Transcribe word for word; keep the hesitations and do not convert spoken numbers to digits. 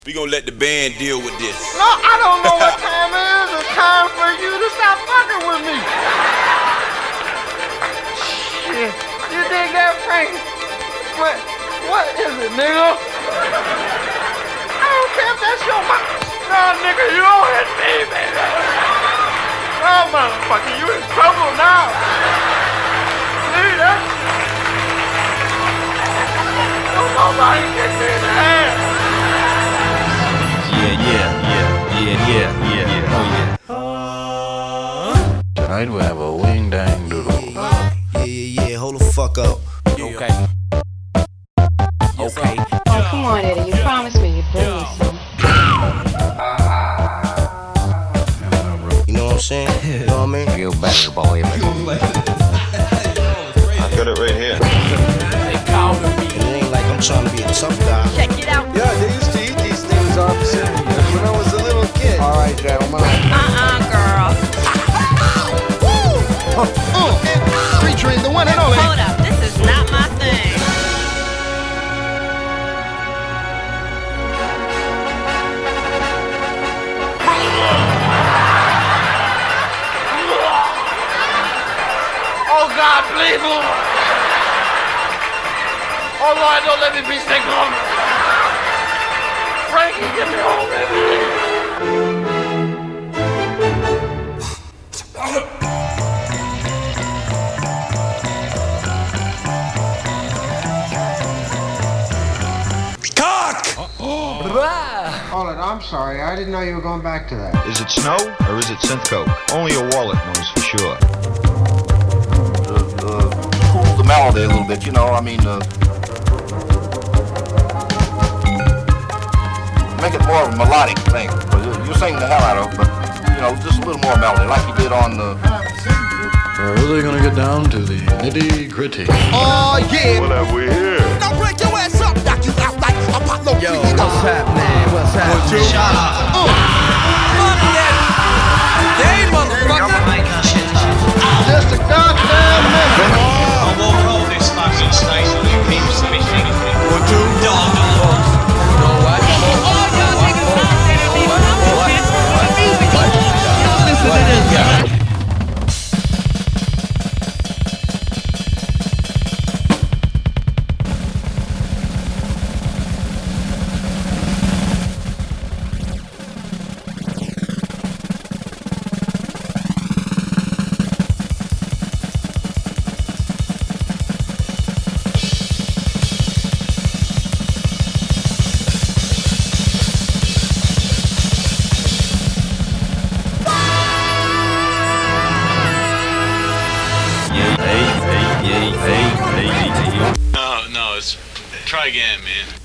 We gonna let the band deal with this. No, I don't know what time it is. It's time for you to stop fucking with me. Shit, you dig that, Frank? What, what is it, nigga? I don't care if that's your mom. No, nigga, you don't hit me, baby. Oh, motherfucker, you in trouble now. See that? Don't nobody kick me in the ass. Yeah, yeah, yeah, yeah, yeah, yeah, oh yeah. Tonight we have a wing dang doodle. Yeah, yeah, yeah, hold the fuck up. Okay. Okay. Oh, come on, Eddie, you promised me you'd bring me some. You know what I'm saying? You know what I mean? You better believe it. I got it right here. It ain't like I'm trying to be a tough guy. Check it out. Yeah, they used to eat these things, officer, when I was a little kid. All right, gentlemen. Uh-uh, girl. Street Dream, the one and only. Hold up, this is not my thing. Oh God, please, Lord. Oh Lord, don't let me be sick, Lord. Frankie, get me home, baby. Hold it, I'm sorry. I didn't know you were going back to that. Is it snow or is it synth coke? Only a wallet knows for sure. Uh, uh, cool the melody a little bit, you know, I mean, uh, make it more of a melodic thing. You sing the hell out of it, but, you know, just a little more melody, like you did on the... We're really gonna get down to the nitty gritty. Oh yeah. What have we here? Now break your ass up, knock you out like Apollo. Yo, what's happening? What's happening? Shut up. Fuck that! Hey, motherfucker! Just a goddamn minute. I walk off this fucking station and keep smishing it. One, two. Dog, dog. You know what? Listen to this guy. No, no, it's try again, man.